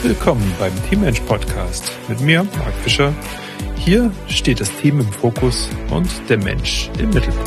Willkommen beim Teammensch Podcast mit mir, Marc Fischer. Hier steht das Team im Fokus und der Mensch im Mittelpunkt.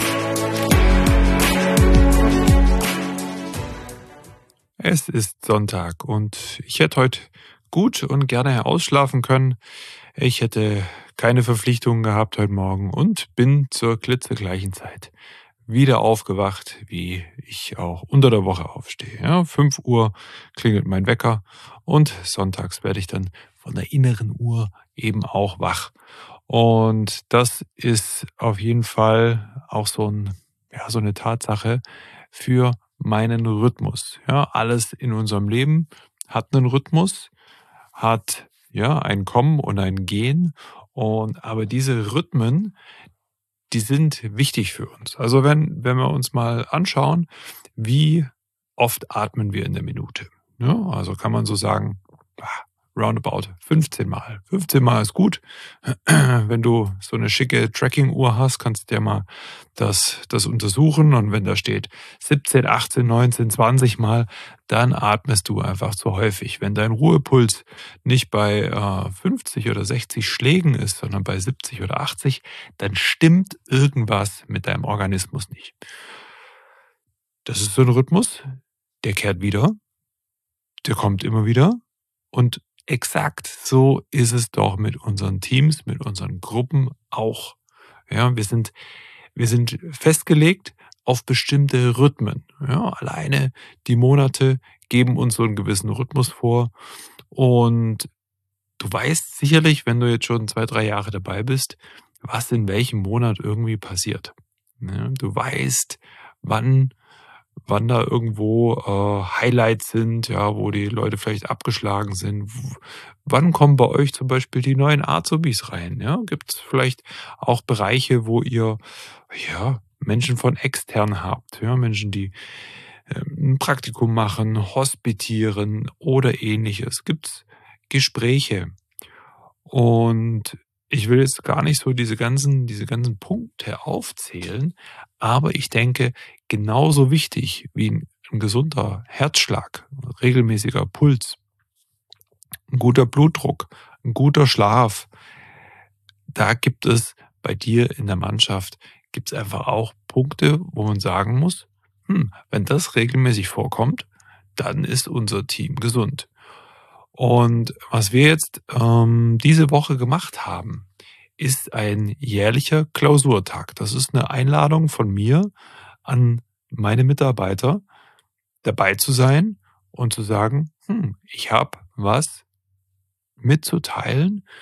Es ist Sonntag und ich hätte heute gut und gerne ausschlafen können. Ich hätte keine Verpflichtungen gehabt heute Morgen und bin zur klitzegleichen Zeit wieder aufgewacht, wie ich auch unter der Woche aufstehe. Ja, 5 Uhr klingelt mein Wecker und sonntags werde ich dann von der inneren Uhr eben auch wach. Und das ist auf jeden Fall auch so eine Tatsache für meinen Rhythmus. Ja, alles in unserem Leben hat einen Rhythmus, hat ein Kommen und ein Gehen. Aber diese Rhythmen, die sind wichtig für uns. Also wenn wir uns mal anschauen, wie oft atmen wir in der Minute. Ja, also kann man so sagen, roundabout 15 Mal. 15 Mal ist gut. Wenn du so eine schicke Tracking-Uhr hast, kannst du dir mal das untersuchen. Und wenn da steht 17, 18, 19, 20 Mal, dann atmest du einfach zu häufig. Wenn dein Ruhepuls nicht bei 50 oder 60 Schlägen ist, sondern bei 70 oder 80, dann stimmt irgendwas mit deinem Organismus nicht. Das ist so ein Rhythmus, der kehrt wieder, der kommt immer wieder und exakt so ist es doch mit unseren Teams, mit unseren Gruppen auch. Ja, wir sind festgelegt auf bestimmte Rhythmen. Ja, alleine die Monate geben uns so einen gewissen Rhythmus vor. Und du weißt sicherlich, wenn du jetzt schon 2, 3 Jahre dabei bist, was in welchem Monat irgendwie passiert. Ja, du weißt, wann da irgendwo Highlights sind, ja, wo die Leute vielleicht abgeschlagen sind. Wann kommen bei euch zum Beispiel die neuen Azubis rein? Ja? Gibt es vielleicht auch Bereiche, wo ihr Menschen von extern habt, ja? Menschen, die ein Praktikum machen, hospitieren oder ähnliches? Gibt es Gespräche? Und ich will jetzt gar nicht so diese ganzen Punkte aufzählen, aber ich denke, genauso wichtig wie ein gesunder Herzschlag, regelmäßiger Puls, ein guter Blutdruck, ein guter Schlaf, da gibt es bei dir in der Mannschaft, gibt es einfach auch Punkte, wo man sagen muss, wenn das regelmäßig vorkommt, dann ist unser Team gesund. Und was wir jetzt diese Woche gemacht haben, ist ein jährlicher Klausurtag. Das ist eine Einladung von mir an meine Mitarbeiter, dabei zu sein und zu sagen, ich habe was mitzuteilen.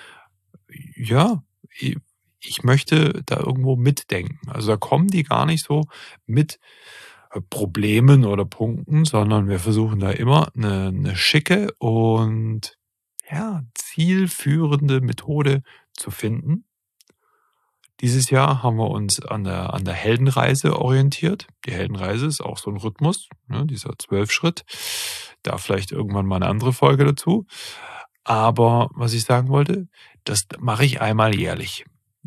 Ja, ich möchte da irgendwo mitdenken. Also da kommen die gar nicht so mit Problemen oder Punkten, sondern wir versuchen da immer eine schicke und zielführende Methode zu finden. Dieses Jahr haben wir uns an der Heldenreise orientiert. Die Heldenreise ist auch so ein Rhythmus, ne, dieser 12-Schritt. Da vielleicht irgendwann mal eine andere Folge dazu. Aber was ich sagen wollte, das mache ich einmal jährlich,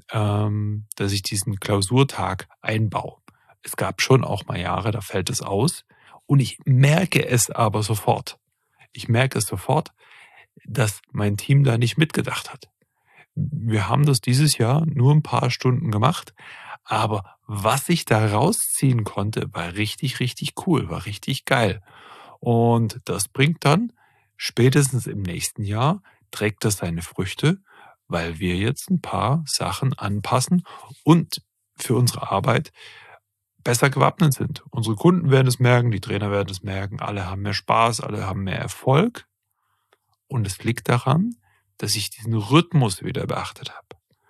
dass ich diesen Klausurtag einbaue. Es gab schon auch mal Jahre, da fällt es aus. Und ich merke es aber sofort. Ich merke es sofort, dass mein Team da nicht mitgedacht hat. Wir haben das dieses Jahr nur ein paar Stunden gemacht, aber was ich da rausziehen konnte, war richtig, richtig cool, war richtig geil. Und das bringt dann spätestens im nächsten Jahr, trägt das seine Früchte, weil wir jetzt ein paar Sachen anpassen und für unsere Arbeit besser gewappnet sind. Unsere Kunden werden es merken, die Trainer werden es merken, alle haben mehr Spaß, alle haben mehr Erfolg. Und es liegt daran, dass ich diesen Rhythmus wieder beachtet habe.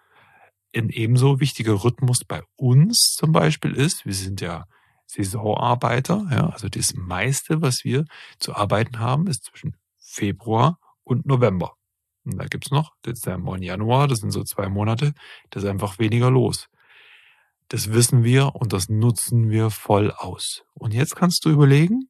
Ein ebenso wichtiger Rhythmus bei uns zum Beispiel ist, wir sind ja Saisonarbeiter, ja, also das meiste, was wir zu arbeiten haben, ist zwischen Februar und November. Und da gibt's noch Dezember und Januar, das sind so 2 Monate, da ist einfach weniger los. Das wissen wir und das nutzen wir voll aus. Und jetzt kannst du überlegen,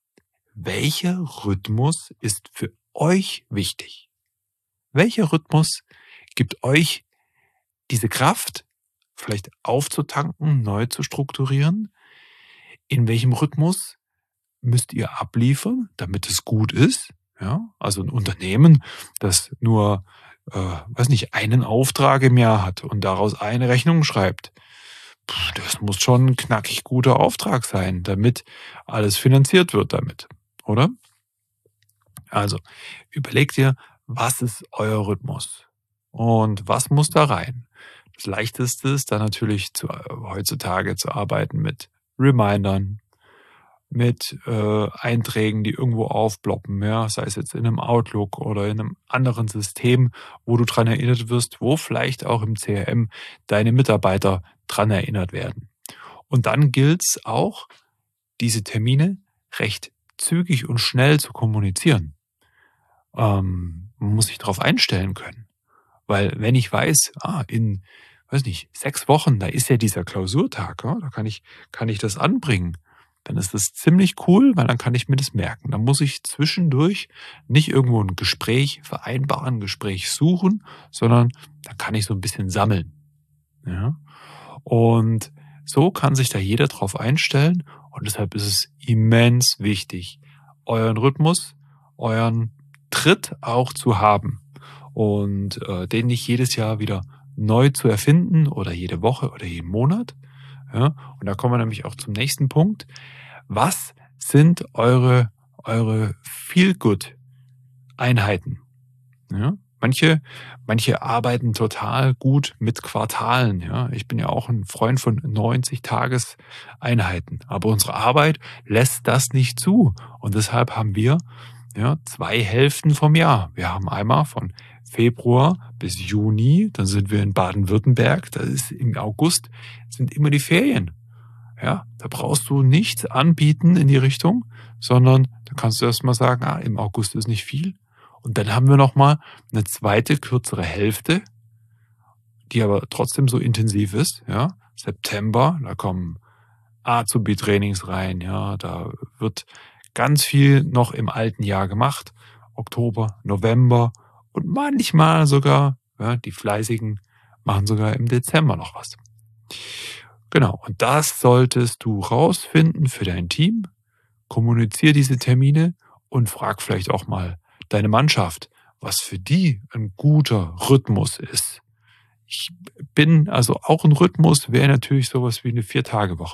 welcher Rhythmus ist für euch wichtig? Welcher Rhythmus gibt euch diese Kraft, vielleicht aufzutanken, neu zu strukturieren? In welchem Rhythmus müsst ihr abliefern, damit es gut ist? Ja, also ein Unternehmen, das nur, einen Auftrag im Jahr hat und daraus eine Rechnung schreibt. Das muss schon ein knackig guter Auftrag sein, damit alles finanziert wird damit, oder? Also, überlegt dir, was ist euer Rhythmus und was muss da rein? Das Leichteste ist dann natürlich heutzutage zu arbeiten mit Remindern, mit Einträgen, die irgendwo aufploppen, ja, sei es jetzt in einem Outlook oder in einem anderen System, wo du dran erinnert wirst, wo vielleicht auch im CRM deine Mitarbeiter dran erinnert werden. Und dann gilt es auch, diese Termine recht zügig und schnell zu kommunizieren. Man muss sich darauf einstellen können. Weil wenn ich weiß, in, weiß nicht, 6 Wochen, da ist ja dieser Klausurtag, ja, da kann ich das anbringen, dann ist das ziemlich cool, weil dann kann ich mir das merken. Dann muss ich zwischendurch nicht irgendwo ein Gespräch vereinbaren, ein Gespräch suchen, sondern da kann ich so ein bisschen sammeln. Ja? Und so kann sich da jeder drauf einstellen und deshalb ist es immens wichtig, euren Rhythmus, euren Tritt auch zu haben und den nicht jedes Jahr wieder neu zu erfinden oder jede Woche oder jeden Monat. Ja? Und da kommen wir nämlich auch zum nächsten Punkt. Was sind eure Feel-Good-Einheiten? Ja? Manche arbeiten total gut mit Quartalen. Ja? Ich bin ja auch ein Freund von 90-Tages-Einheiten. Aber unsere Arbeit lässt das nicht zu. Und deshalb haben wir 2 Hälften vom Jahr. Wir haben einmal von Februar bis Juni, dann sind wir in Baden-Württemberg, das ist im August, sind immer die Ferien. Ja, da brauchst du nichts anbieten in die Richtung, sondern da kannst du erst mal sagen, im August ist nicht viel. Und dann haben wir noch mal eine zweite, kürzere Hälfte, die aber trotzdem so intensiv ist. Ja, September, da kommen Azubi-Trainings rein. Ja, da wird ganz viel noch im alten Jahr gemacht. Oktober, November und manchmal sogar, die Fleißigen machen sogar im Dezember noch was. Genau, und das solltest du rausfinden für dein Team. Kommunizier diese Termine und frag vielleicht auch mal deine Mannschaft, was für die ein guter Rhythmus ist. Ich bin also auch ein Rhythmus, wäre natürlich sowas wie eine 4-Tage-Woche.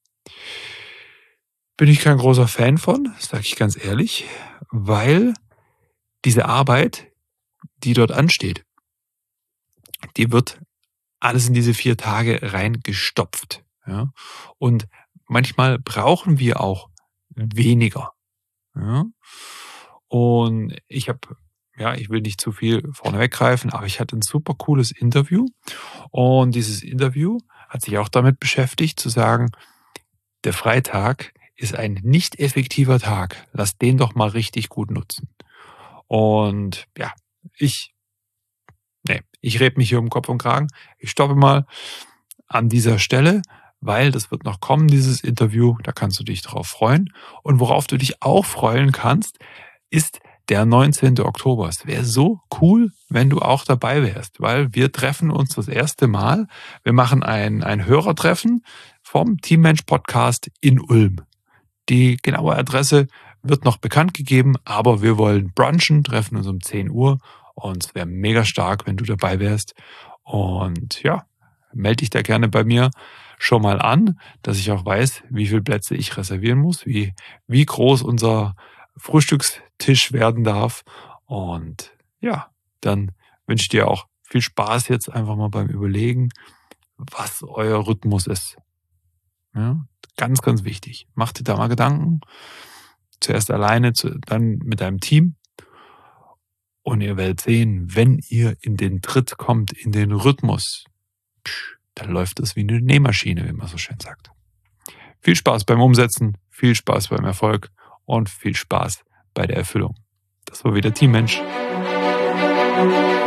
Bin ich kein großer Fan von, sage ich ganz ehrlich, weil diese Arbeit, die dort ansteht, die wird alles in diese 4 Tage reingestopft. Ja? Und manchmal brauchen wir auch weniger. Ja? Und ich will nicht zu viel vorneweggreifen, aber ich hatte ein super cooles Interview. Und dieses Interview hat sich auch damit beschäftigt, zu sagen, der Freitag ist ein nicht effektiver Tag. Lass den doch mal richtig gut nutzen. Und ja, ich rede mich hier um Kopf und Kragen. Ich stoppe mal an dieser Stelle, weil das wird noch kommen, dieses Interview. Da kannst du dich drauf freuen. Und worauf du dich auch freuen kannst, ist der 19. Oktober. Es wäre so cool, wenn du auch dabei wärst, weil wir treffen uns das erste Mal. Wir machen ein Hörertreffen vom Teammensch Podcast in Ulm. Die genaue Adresse wird noch bekannt gegeben, aber wir wollen brunchen, treffen uns um 10 Uhr und es wäre mega stark, wenn du dabei wärst. Und ja, melde dich da gerne bei mir schon mal an, dass ich auch weiß, wie viele Plätze ich reservieren muss, wie groß unser Frühstückstisch werden darf. Und ja, dann wünsche ich dir auch viel Spaß jetzt einfach mal beim Überlegen, was euer Rhythmus ist. Ja, ganz, ganz wichtig. Mach dir da mal Gedanken. Zuerst alleine, dann mit deinem Team. Und ihr werdet sehen, wenn ihr in den Tritt kommt, in den Rhythmus, dann läuft es wie eine Nähmaschine, wie man so schön sagt. Viel Spaß beim Umsetzen, viel Spaß beim Erfolg und viel Spaß bei der Erfüllung. Das war wieder Teammensch.